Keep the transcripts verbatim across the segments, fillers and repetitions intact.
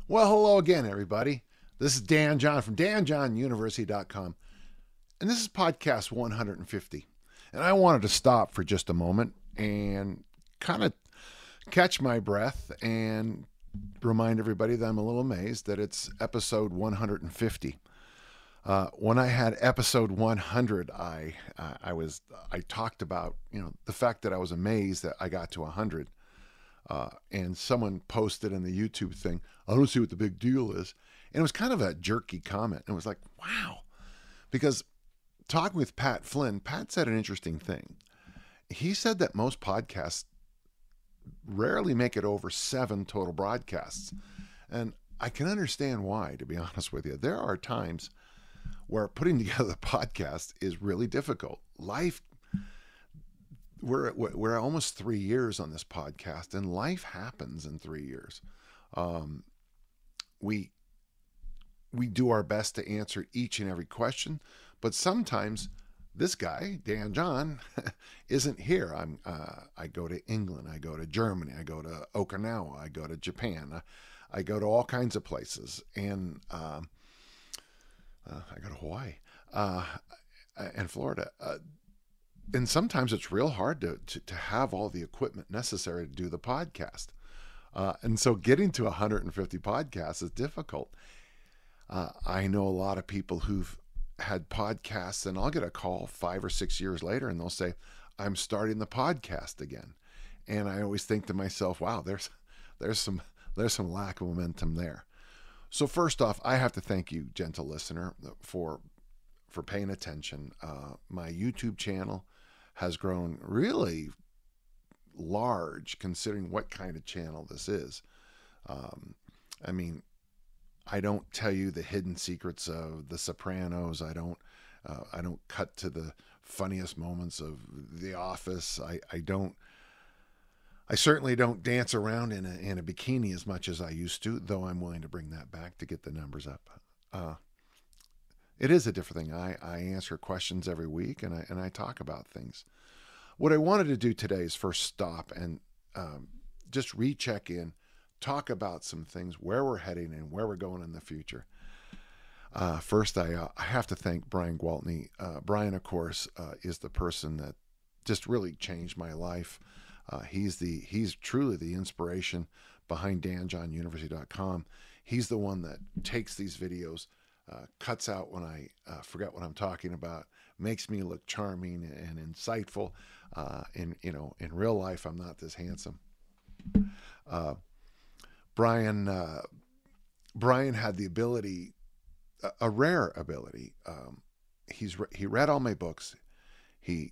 Well, hello again, everybody. This is Dan John from Dan John University dot com, and this is podcast one hundred fifty. And I wanted to stop for just a moment and kind of catch my breath and remind everybody that I'm a little amazed that it's episode one hundred fifty. Uh, when I had episode one hundred, I uh, I was I talked about you know the fact that I was amazed that I got to one hundred. Uh, and someone posted in the YouTube thing, I don't see what the big deal is. And it was kind of a jerky comment. And it was like, wow. Because talking with Pat Flynn, Pat said an interesting thing. He said that most podcasts rarely make it over seven total broadcasts. And I can understand why, to be honest with you. There are times where putting together a podcast is really difficult. Life We're we're almost three years on this podcast, and life happens in three years. Um, we we do our best to answer each and every question, but sometimes this guy Dan John isn't here. I'm uh, I go to England, I go to Germany, I go to Okinawa, I go to Japan, I, I go to all kinds of places, and um, uh, I go to Hawaii uh, and Florida. Uh, And sometimes it's real hard to, to, to have all the equipment necessary to do the podcast. Uh, and so getting to one hundred fifty podcasts is difficult. Uh, I know a lot of people who've had podcasts, and I'll get a call five or six years later and they'll say, I'm starting the podcast again. And I always think to myself, wow, there's there's some there's some lack of momentum there. So first off, I have to thank you, gentle listener, for for paying attention. Uh, my YouTube channel has grown really large considering what kind of channel this is. Um, I mean, I don't tell you the hidden secrets of The Sopranos. I don't, uh, I don't cut to the funniest moments of The Office. I, I don't, I certainly don't dance around in a, in a bikini as much as I used to, though I'm willing to bring that back to get the numbers up. Uh, It is a different thing. I, I answer questions every week, and I and I talk about things. What I wanted to do today is first stop and um, just recheck in, talk about some things, where we're heading and where we're going in the future. Uh, first, I uh, I have to thank Brian Gwaltney. Uh, Brian, of course, uh, is the person that just really changed my life. Uh, he's the he's truly the inspiration behind Dan John University dot com. He's the one that takes these videos, Uh, cuts out when I uh, forget what I'm talking about, makes me look charming and insightful. Uh, in you know, in real life, I'm not this handsome. Uh, Brian uh, Brian had the ability, a, a rare ability. Um, he's re- he read all my books. He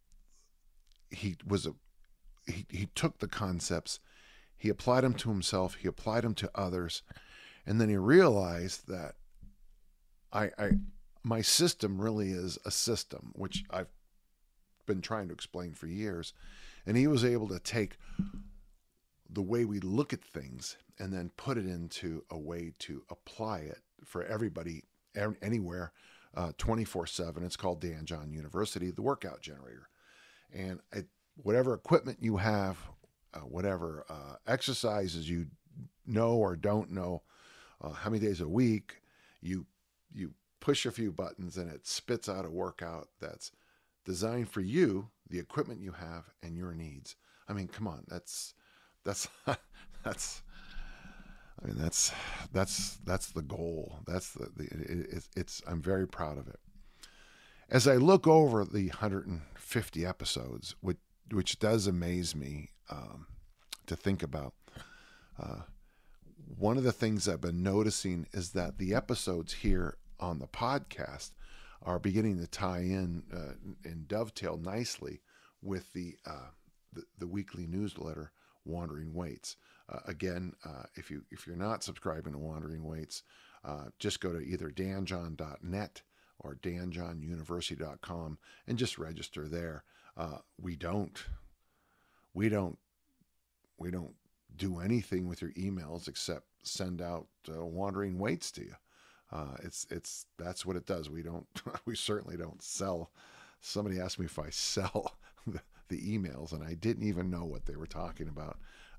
he was a he he took the concepts, he applied them to himself, he applied them to others, and then he realized that I, I, my system really is a system, which I've been trying to explain for years. And he was able to take the way we look at things and then put it into a way to apply it for everybody, anywhere, uh, twenty-four seven. It's called Dan John University, the workout generator. And it, whatever equipment you have, uh, whatever uh, exercises you know or don't know, uh, how many days a week, you you push a few buttons and it spits out a workout that's designed for you, the equipment you have, and your needs. I mean, come on, that's that's that's I mean that's that's that's the goal. That's the, the it, it's, it's I'm very proud of it. As I look over the one hundred fifty episodes, which which does amaze me um, to think about. Uh, One of the things I've been noticing is that the episodes here on the podcast are beginning to tie in uh, and dovetail nicely with the, uh, the the weekly newsletter, Wandering Weights. Uh, again, uh, if you if you're not subscribing to Wandering Weights, uh, just go to either dan john dot net or dan john university dot com and just register there. Uh, we don't we don't we don't do anything with your emails except send out uh, Wandering Weights to you. Uh, it's it's that's what it does. We don't we certainly don't sell. Somebody asked me if I sell the, the emails, and I didn't even know what they were talking about.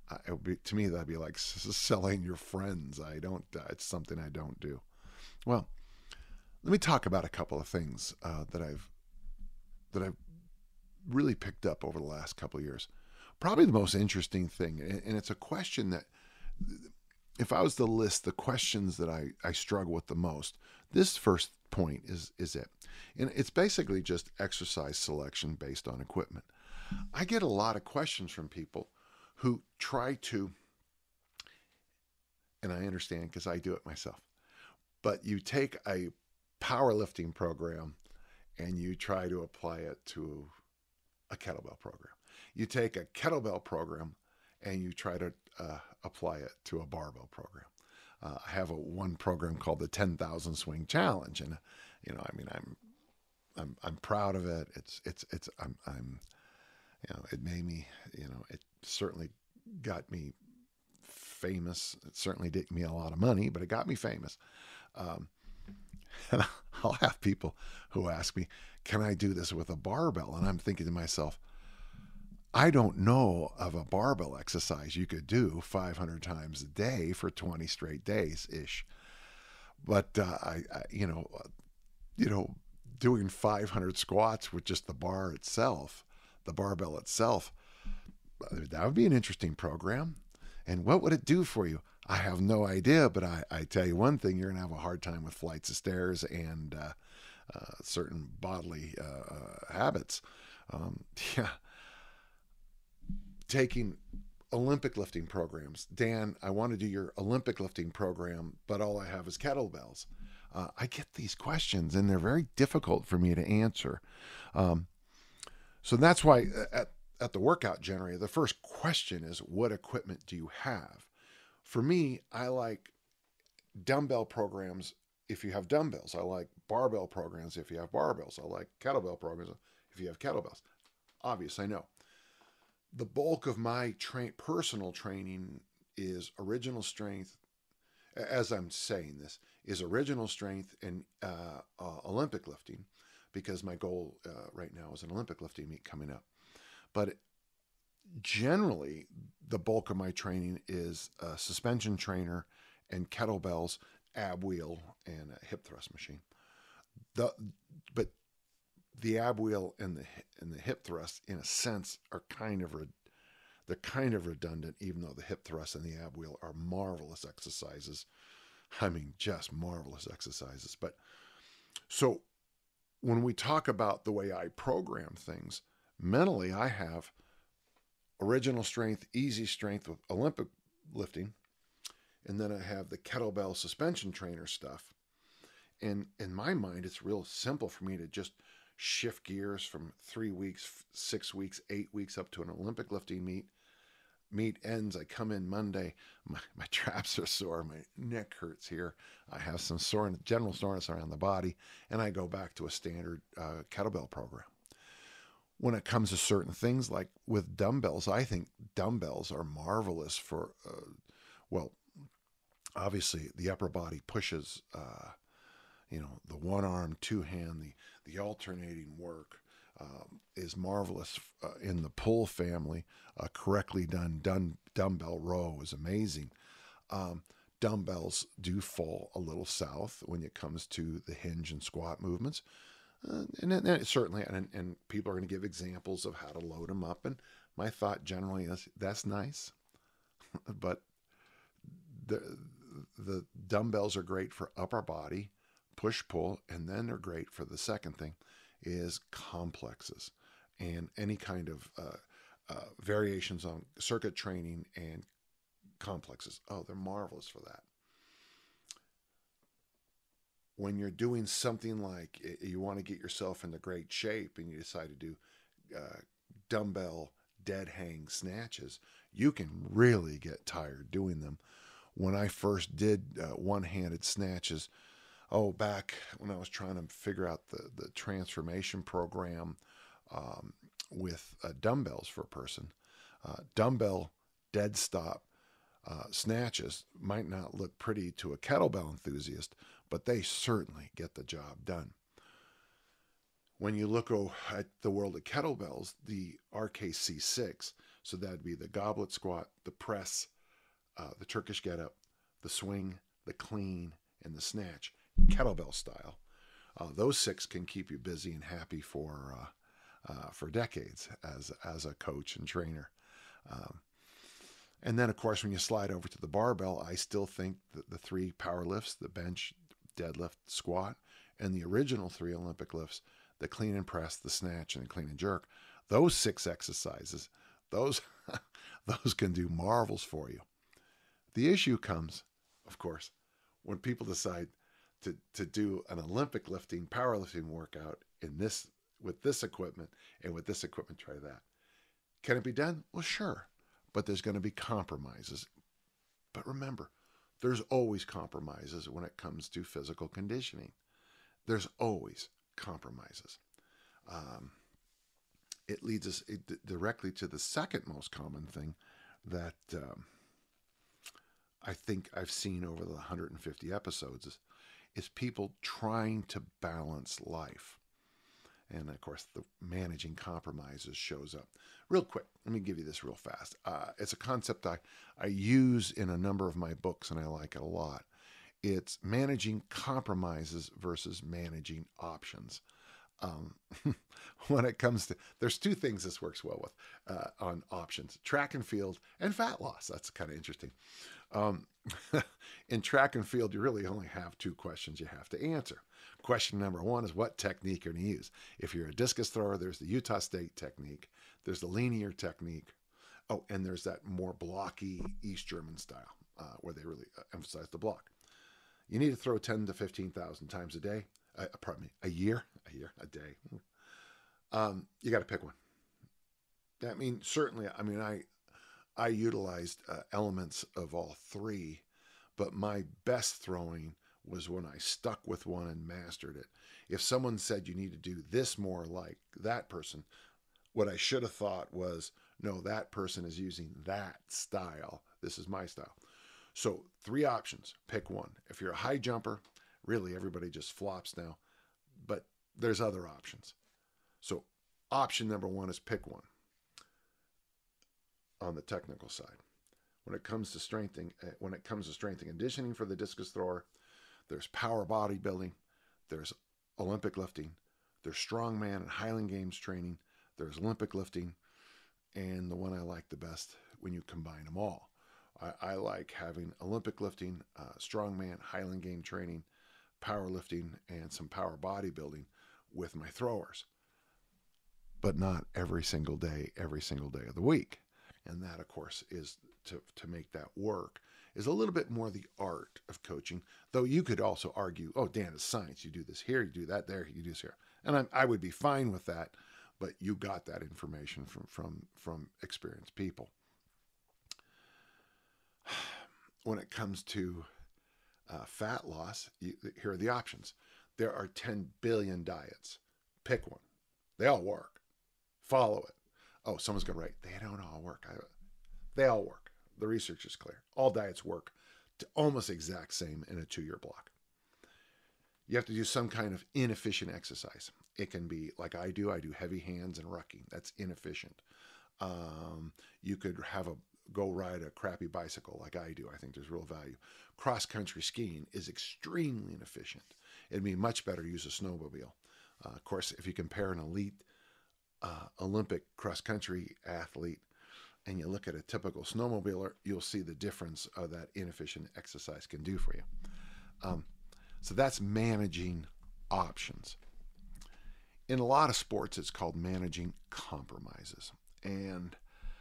I, it would be, to me, that'd be like s- selling your friends. I don't. Uh, it's something I don't do. Well, let me talk about a couple of things uh, that I've that I've really picked up over the last couple of years. Probably the most interesting thing, and, and it's a question that, if I was to list the questions that I, I struggle with the most, this first point is is it. And it's basically just exercise selection based on equipment. I get a lot of questions from people who try to, and I understand because I do it myself, but you take a powerlifting program and you try to apply it to a kettlebell program. You take a kettlebell program and you try to uh, apply it to a barbell program. Uh, I have a one program called the ten thousand Swing Challenge, and you know, I mean, I'm I'm I'm proud of it. It's it's it's I'm I'm you know, it made me, you know, it certainly got me famous. It certainly didn't me a lot of money, but it got me famous. Um, and I'll have people who ask me, "Can I do this with a barbell?" And I'm thinking to myself, I don't know of a barbell exercise you could do five hundred times a day for twenty straight days ish. But uh, I, I, you know, you know, doing five hundred squats with just the bar itself, the barbell itself, that would be an interesting program. And what would it do for you? I have no idea, but I, I tell you one thing, you're going to have a hard time with flights of stairs and uh, uh, certain bodily uh, habits. Um, yeah. Taking Olympic lifting programs. Dan, I want to do your Olympic lifting program, but all I have is kettlebells. Uh, I get these questions, and they're very difficult for me to answer. Um, so that's why at, at the Workout Generator, the first question is, what equipment do you have? For me, I like dumbbell programs if you have dumbbells. I like barbell programs if you have barbells. I like kettlebell programs if you have kettlebells. Obvious, I know. The bulk of my tra- personal training is original strength. As I'm saying this, is original strength and uh, uh, Olympic lifting, because my goal uh, right now is an Olympic lifting meet coming up. But generally, the bulk of my training is a suspension trainer and kettlebells, ab wheel, and a hip thrust machine. The but the ab wheel and the and the hip thrust, in a sense, are kind of re- they're kind of redundant, even though the hip thrust and the ab wheel are marvelous exercises. I mean, just marvelous exercises. But so when we talk about the way I program things, mentally, I have original strength, easy strength with Olympic lifting, and then I have the kettlebell suspension trainer stuff. And in my mind, it's real simple for me to just shift gears from three weeks, six weeks, eight weeks up to an Olympic lifting meet. Meet ends. I come in Monday. My, my traps are sore. My neck hurts here. I have some sore, general soreness around the body, and I go back to a standard uh, kettlebell program. When it comes to certain things, like with dumbbells, I think dumbbells are marvelous for, uh, well, obviously the upper body pushes. Uh, you know, the one arm, two hand, the, the alternating work um, is marvelous uh, in the pull family. A correctly done dun, dumbbell row is amazing. Um, dumbbells do fall a little south when it comes to the hinge and squat movements. Uh, and, and certainly, and, and people are going to give examples of how to load them up. And my thought generally is that's nice, but the the dumbbells are great for upper body, push pull, and then they're great for the second thing is complexes and any kind of uh, uh, variations on circuit training and complexes. Oh, they're marvelous for that. When you're doing something like you want to get yourself into great shape and you decide to do uh, dumbbell dead hang snatches, you can really get tired doing them. When I first did uh, one-handed snatches, oh, back when I was trying to figure out the, the transformation program um, with uh, dumbbells for a person, uh, dumbbell dead stop uh, snatches might not look pretty to a kettlebell enthusiast, but they certainly get the job done. When you look at the world of kettlebells, the R K C six, So that'd be the goblet squat, the press, uh, the Turkish get-up, the swing, the clean, and the snatch, kettlebell style. Uh, those six can keep you busy and happy for uh, uh, for decades as as a coach and trainer. Um, and then, of course, when you slide over to the barbell, I still think that the three power lifts, the bench, deadlift, squat, and the original three Olympic lifts, the clean and press, the snatch, and the clean and jerk, those six exercises, those those can do marvels for you. The issue comes, of course, when people decide to, to do an Olympic lifting, powerlifting workout in this with this equipment and with this equipment, try that. Can it be done? Well, sure, but there's going to be compromises. But remember, there's always compromises when it comes to physical conditioning. There's always compromises. Um, it leads us directly to the second most common thing that um, I think I've seen over the one hundred fifty episodes is, is people trying to balance life. And of course, the managing compromises shows up. Real quick, let me give you this real fast. Uh, it's a concept I, I use in a number of my books, and I like it a lot. It's managing compromises versus managing options. Um, when it comes to, there's two things this works well with uh, on options, track and field and fat loss. That's kind of interesting. Um, in track and field, you really only have two questions you have to answer. Question number one is, what technique are you going to use? If you're a discus thrower, there's the Utah State technique. There's the linear technique. Oh, and there's that more blocky East German style uh, where they really emphasize the block. You need to throw ten to fifteen thousand times a day. Uh, pardon me, a year, a year, a day. Um, you got to pick one. I mean, certainly, I mean, I, I utilized uh, elements of all three, but my best throwing was when I stuck with one and mastered it. If someone said you need to do this more like that person, what I should have thought was, no, that person is using that style. This is my style. So three options, pick one. If you're a high jumper, really everybody just flops now, but there's other options. So option number one is pick one on the technical side. When it comes to strengthening, when it comes to strength and conditioning for the discus thrower, there's power bodybuilding, there's Olympic lifting, there's strongman and Highland Games training, there's Olympic lifting, and the one I like the best when you combine them all. I, I like having Olympic lifting, uh, strongman, Highland Game training, powerlifting, and some power bodybuilding with my throwers. But not every single day, every single day of the week. And that, of course, is to, to make that work is a little bit more the art of coaching, though you could also argue, oh, Dan, it's science. You do this here, you do that there, you do this here. And I, I would be fine with that, but you got that information from, from, from experienced people. When it comes to uh, fat loss, you, here are the options. There are ten billion diets. Pick one. They all work. Follow it. Oh, someone's going to write, they don't all work. I, they all work. The research is clear. All diets work to almost exact same in a two-year block. You have to do some kind of inefficient exercise. It can be like I do. I do heavy hands and rucking. That's inefficient. Um, you could have a go ride a crappy bicycle like I do. I think there's real value. Cross-country skiing is extremely inefficient. It'd be much better to use a snowmobile. Uh, of course, if you compare an elite uh, Olympic cross-country athlete and you look at a typical snowmobiler, you'll see the difference of that inefficient exercise can do for you. Um, so that's managing options. In a lot of sports, it's called managing compromises. And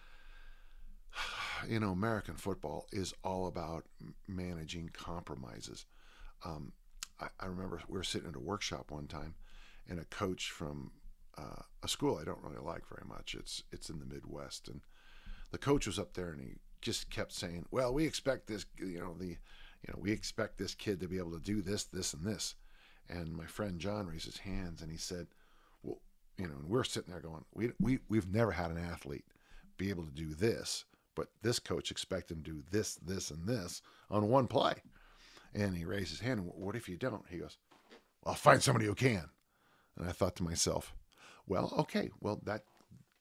you know, American football is all about managing compromises. Um, I, I remember we were sitting at a workshop one time, and a coach from uh, a school I don't really like very much. It's it's in the Midwest, and the coach was up there, and he just kept saying, "Well, we expect this, you know, the, you know, we expect this kid to be able to do this, this, and this." And my friend John raised his hands, and he said, "Well, you know," and we're sitting there going, "We we we've never had an athlete be able to do this." But this coach expects him to do this, this, and this on one play. And he raised his hand. What if you don't? He goes, well, I'll find somebody who can. And I thought to myself, well, okay, well, that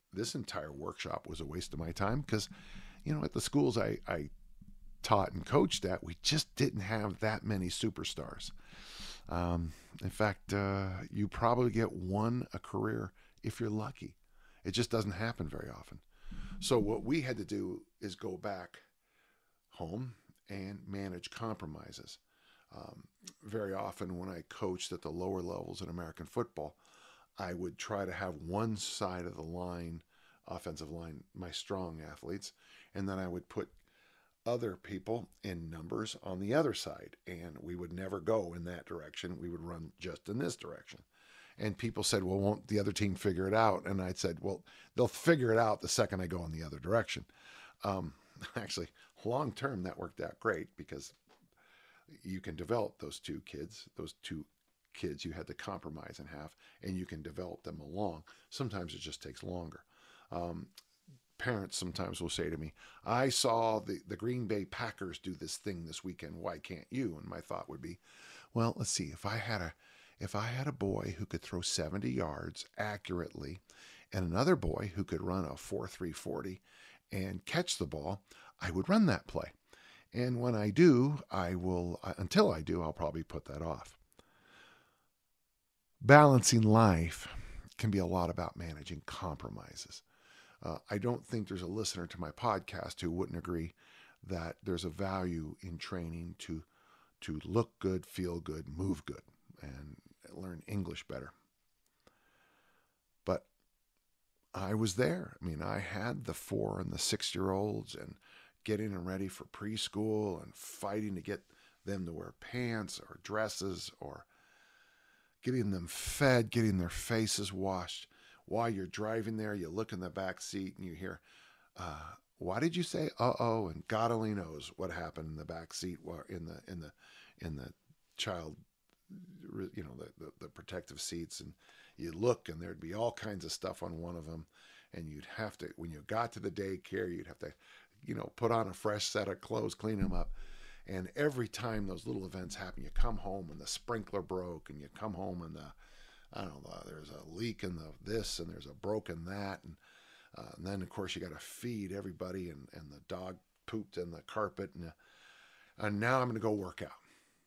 this entire workshop was a waste of my time because, you know, at the schools I, I taught and coached at, we just didn't have that many superstars. Um, in fact, uh, you probably get one a career if you're lucky. It just doesn't happen very often. So what we had to do is go back home and manage compromises. Um, very often when I coached at the lower levels in American football, I would try to have one side of the line, offensive line, my strong athletes, and then I would put other people in numbers on the other side, and we would never go in that direction. We would run just in this direction. And people said, well, won't the other team figure it out? And I said, well, they'll figure it out the second I go in the other direction. Um, actually, long term, that worked out great because you can develop those two kids, those two kids you had to compromise in half, and you can develop them along. Sometimes it just takes longer. Um, parents sometimes will say to me, I saw the, the Green Bay Packers do this thing this weekend. Why can't you? And my thought would be, well, let's see. If I had a if I had a boy who could throw seventy yards accurately and another boy who could run a four three forty and catch the ball, I would run that play. And when I do, I will, until I do, I'll probably put that off. Balancing life can be a lot about managing compromises. Uh, I don't think there's a listener to my podcast who wouldn't agree that there's a value in training to to look good, feel good, move good, and learn English better. But I was there. I mean, I had the four and the six-year-olds and getting them ready for preschool and fighting to get them to wear pants or dresses or getting them fed, getting their faces washed. While you're driving there, you look in the back seat and you hear, uh, "Why did you say uh-oh?" And God only knows what happened in the back seat, in the in the in the child, you know, the, the the protective seats. And you look, and there'd be all kinds of stuff on one of them, and you'd have to, when you got to the daycare, you'd have to, you know, put on a fresh set of clothes, clean them up. And every time those little events happen, you come home and the sprinkler broke, and you come home and the I don't know, there's a leak in the this and there's a broken that. And, uh, and then, of course, you got to feed everybody, and, and the dog pooped in the carpet. And, uh, and now I'm going to go work out.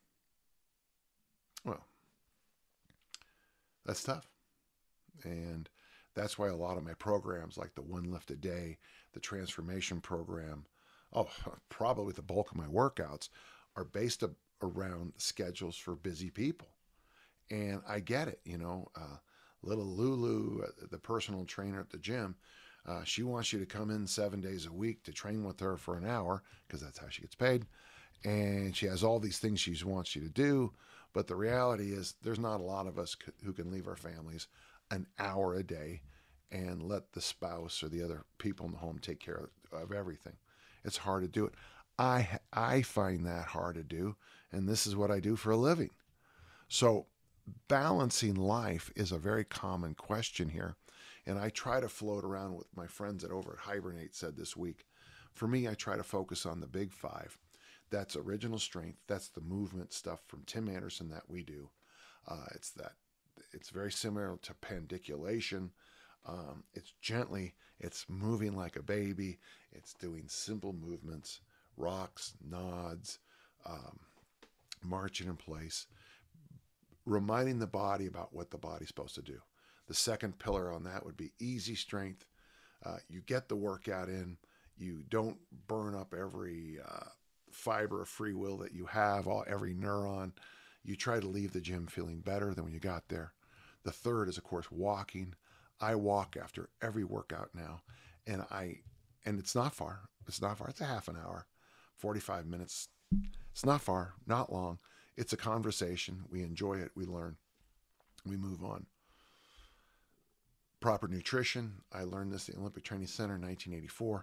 Well, that's tough. And that's why a lot of my programs, like the One Lift a Day, the Transformation Program, oh, probably the bulk of my workouts are based around schedules for busy people. And I get it, you know, uh, little Lulu, uh, the personal trainer at the gym, uh, she wants you to come in seven days a week to train with her for an hour because that's how she gets paid. And she has all these things she wants you to do. But the reality is there's not a lot of us c- who can leave our families an hour a day and let the spouse or the other people in the home take care of, of everything. It's hard to do it. I, I find that hard to do. And this is what I do for a living. So balancing life is a very common question here. And I try to float around with my friends that over at Hibernate said this week. For me, I try to focus on the big five. That's original strength. That's the movement stuff from Tim Anderson that we do. Uh, it's that. It's very similar to pandiculation. Um, it's gently. It's moving like a baby. It's doing simple movements, rocks, nods, um, marching in place, reminding the body about what the body's supposed to do. The second pillar on that would be easy strength. Uh, you get the workout in. You don't burn up every uh, fiber of free will that you have, all every neuron. You try to leave the gym feeling better than when you got there. The third is, of course, walking. I walk after every workout now, and I, and it's not far. It's not far. It's a half an hour, forty-five minutes. It's not far, not long. It's a conversation. We enjoy it. We learn. We move on. Proper nutrition. I learned this at the Olympic Training Center in nineteen eighty-four.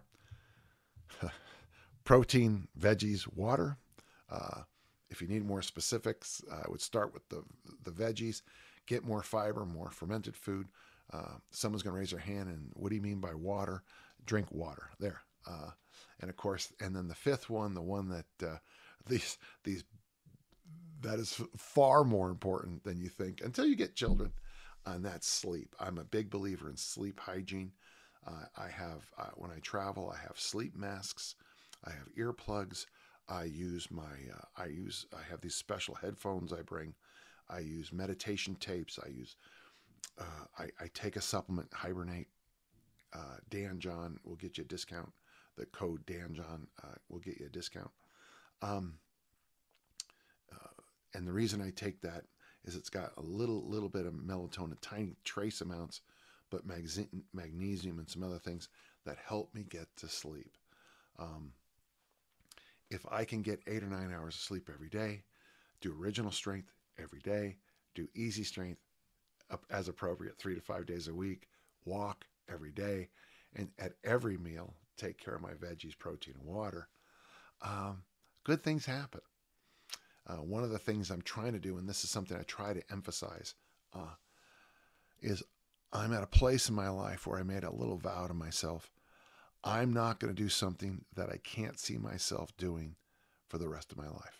Protein, veggies, water. Uh, if you need more specifics, I would start with the the veggies. Get more fiber, more fermented food. Uh, someone's going to raise their hand and, what do you mean by water? Drink water. There. Uh, and of course, and then the fifth one, the one that uh, these these that is far more important than you think until you get children, and that's sleep. I'm a big believer in sleep hygiene. Uh, I have, uh, when I travel, I have sleep masks. I have earplugs. I use my, uh, I use, I have these special headphones I bring. I use meditation tapes. I use, uh, I, I take a supplement, Hibernate. Uh, Dan John will get you a discount. The code Dan John uh, will get you a discount. Um, uh, and the reason I take that is it's got a little little bit of melatonin, tiny trace amounts, but magnesium and some other things that help me get to sleep. Um, if I can get eight or nine hours of sleep every day, do original strength every day, do easy strength up as appropriate three to five days a week, walk every day, and at every meal, take care of my veggies, protein, and water, um, good things happen. Uh, one of the things I'm trying to do, and this is something I try to emphasize, uh, is I'm at a place in my life where I made a little vow to myself. I'm not going to do something that I can't see myself doing for the rest of my life.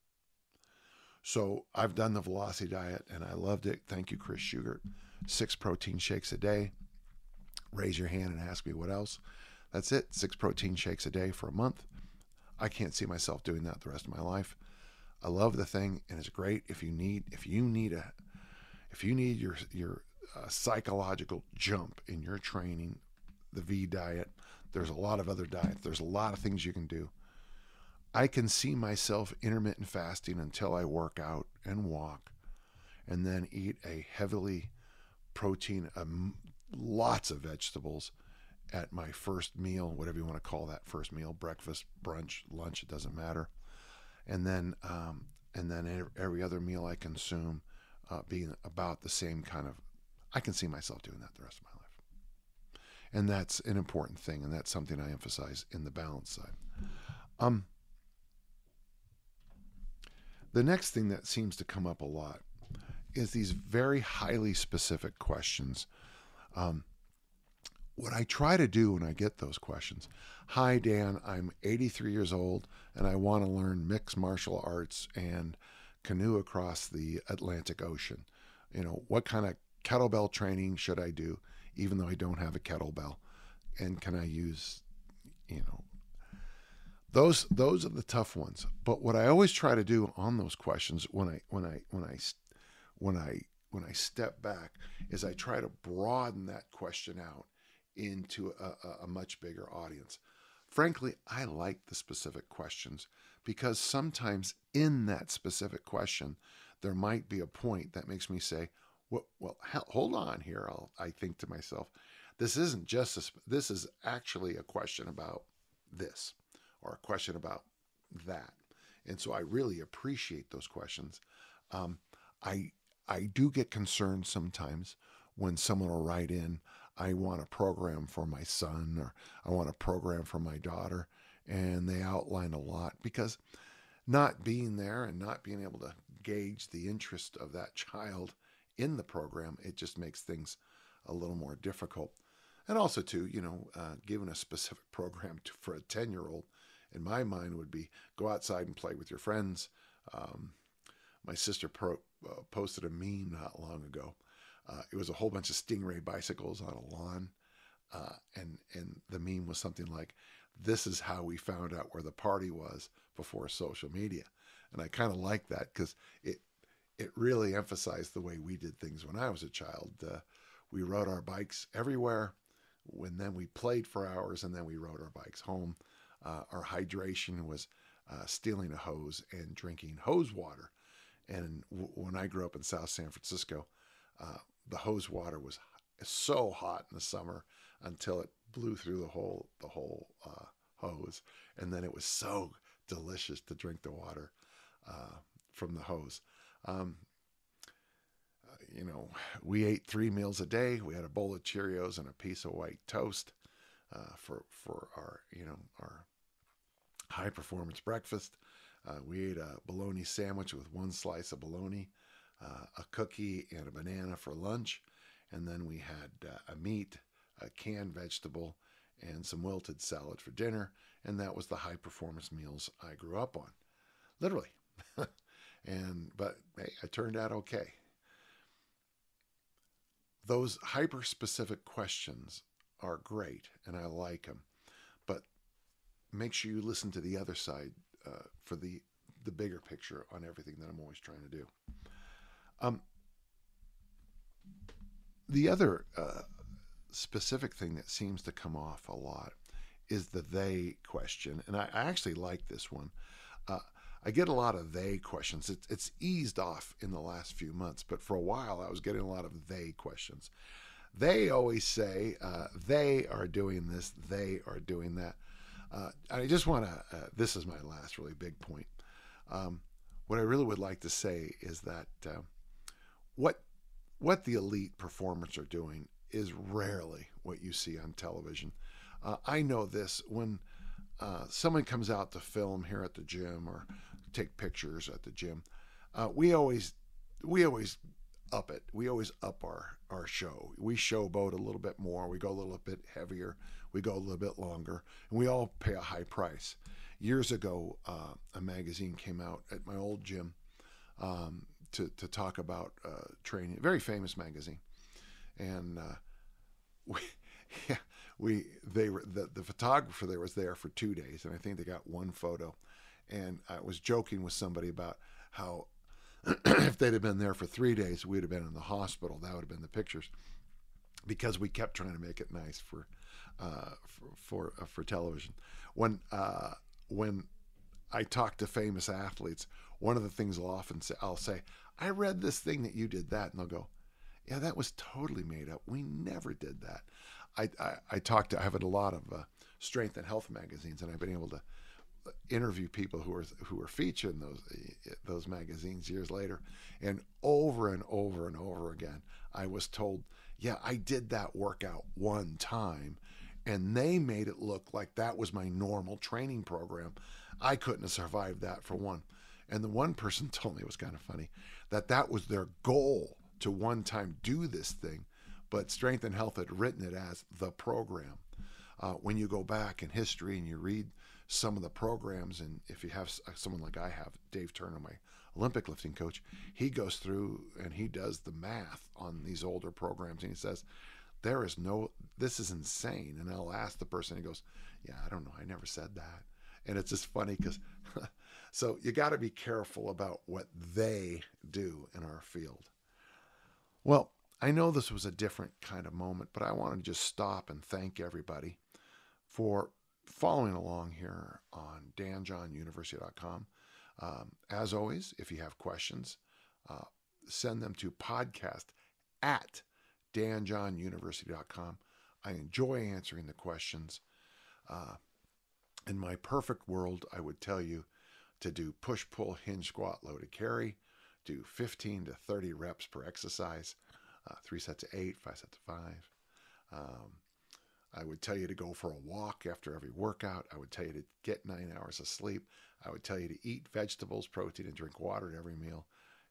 So I've done the Velocity Diet, and I loved it. Thank you, Chris Schugert. Six protein shakes a day. Raise your hand and ask me what else. That's it. Six protein shakes a day for a month. I can't see myself doing that the rest of my life. I love the thing, and it's great if you need if you need a if you need your your uh, psychological jump in your training. The V diet. There's a lot of other diets. There's a lot of things you can do. I can see myself intermittent fasting until I work out and walk, and then eat a heavily protein, um, lots of vegetables at my first meal, whatever you want to call that first meal, breakfast, brunch, lunch, it doesn't matter. And then, um, and then every other meal I consume uh, being about the same kind of, I can see myself doing that the rest of my life. And that's an important thing, and that's something I emphasize in the balance side. Um, the next thing that seems to come up a lot is these very highly specific questions. Um, what I try to do when I get those questions, hi Dan, I'm eighty-three years old and I want to learn mixed martial arts and canoe across the Atlantic Ocean. You know, what kind of kettlebell training should I do, even though I don't have a kettlebell? And can I use, you know, those those are the tough ones. But what I always try to do on those questions when I when I when I when I when I step back is I try to broaden that question out into a, a much bigger audience. Frankly, I like the specific questions because sometimes in that specific question, there might be a point that makes me say, well, well hold on here. I'll, I think to myself, this isn't just, a, this is actually a question about this or a question about that. And so I really appreciate those questions. Um, I, I do get concerned sometimes when someone will write in, I want a program for my son, or I want a program for my daughter, and they outline a lot, because not being there and not being able to gauge the interest of that child in the program, it just makes things a little more difficult. And also too, you know, uh, given a specific program to, for a ten-year-old, in my mind would be go outside and play with your friends. Um, my sister pro, uh, posted a meme not long ago. Uh, it was a whole bunch of Stingray bicycles on a lawn, uh, and and the meme was something like, "This is how we found out where the party was before social media," and I kind of like that because it it really emphasized the way we did things when I was a child. Uh, we rode our bikes everywhere, when then we played for hours, and then we rode our bikes home. Uh, our hydration was uh, stealing a hose and drinking hose water, and w- when I grew up in South San Francisco. Uh, the hose water was so hot in the summer until it blew through the whole the whole uh, hose, and then it was so delicious to drink the water uh, from the hose. Um, uh, you know, we ate three meals a day. We had a bowl of Cheerios and a piece of white toast uh, for for our you know our high performance breakfast. Uh, we ate a bologna sandwich with one slice of bologna. Uh, a cookie and a banana for lunch, and then we had uh, a meat, a canned vegetable, and some wilted salad for dinner, and that was the high performance meals I grew up on, literally. and but hey, I turned out okay. Those hyper specific questions are great, and I like them. But make sure you listen to the other side uh, for the the bigger picture on everything that I'm always trying to do. Um, the other uh, specific thing that seems to come off a lot is the they question, and I, I actually like this one. Uh, I get a lot of they questions. It's, it's eased off in the last few months, but for a while I was getting a lot of they questions. They always say uh, they are doing this, they are doing that. Uh, I just want to, uh, this is my last really big point. Um, what I really would like to say is that uh, what what the elite performers are doing is rarely what you see on television. Uh, I know this when uh, someone comes out to film here at the gym or take pictures at the gym. Uh, we always we always up it. We always up our our show. We showboat a little bit more. We go a little bit heavier. We go a little bit longer, and we all pay a high price. Years ago, uh, a magazine came out at my old gym um, to to talk about uh, training. A very famous magazine, and uh, we yeah we they were the, the photographer there was there for two days, and I think they got one photo. And I was joking with somebody about how if they'd have been there for three days, we'd have been in the hospital. That would have been the pictures, because we kept trying to make it nice for uh, for for, uh, for television. When uh, when I talk to famous athletes, one of the things I'll often say, I'll say, "I read this thing that you did that," and they'll go, "Yeah, that was totally made up. We never did that." I I, I talk to I have a lot of uh, strength and health magazines, and I've been able to interview people who are who are featured in those those magazines years later, and over and over and over again I was told, yeah, I did that workout one time and they made it look like that was my normal training program. I couldn't have survived that for one. And the one person told me, it was kind of funny, that that was their goal, to one time do this thing, but Strength and Health had written it as the program. Uh, when you go back in history and you read some of the programs, and if you have someone like I have, Dave Turner, my Olympic lifting coach, he goes through and he does the math on these older programs, and he says, there is no, this is insane. And I'll ask the person, he goes, yeah, I don't know, I never said that. And it's just funny because, so you got to be careful about what they do in our field. Well, I know this was a different kind of moment, but I want to just stop and thank everybody for following along here on dan john university dot com. Um, as always, if you have questions, uh, send them to podcast at dan john university dot com. I enjoy answering the questions. Uh, in my perfect world, I would tell you to do push, pull, hinge, squat, loaded carry, do fifteen to thirty reps per exercise, uh, three sets of eight, five sets of five. Um, I would tell you to go for a walk after every workout. I would tell you to get nine hours of sleep. I would tell you to eat vegetables, protein, and drink water at every meal.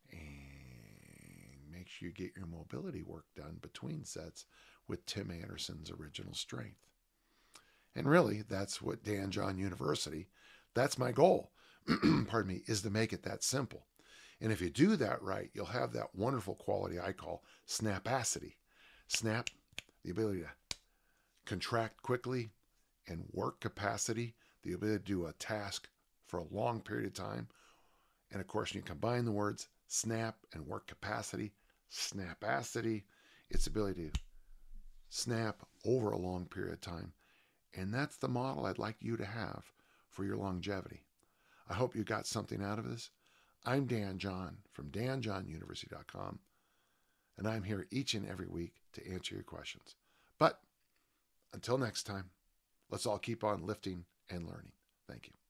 And make sure you get your mobility work done between sets with Tim Anderson's Original Strength. And really, that's what Dan John University, that's my goal, pardon me, is to make it that simple. And if you do that right, you'll have that wonderful quality I call snapacity. Snap, the ability to contract quickly, and work capacity, the ability to do a task for a long period of time. And of course, you combine the words snap and work capacity, snapacity, its ability to snap over a long period of time. And that's the model I'd like you to have for your longevity. I hope you got something out of this. I'm Dan John from dan john university dot com, and I'm here each and every week to answer your questions. But until next time, let's all keep on lifting and learning. Thank you.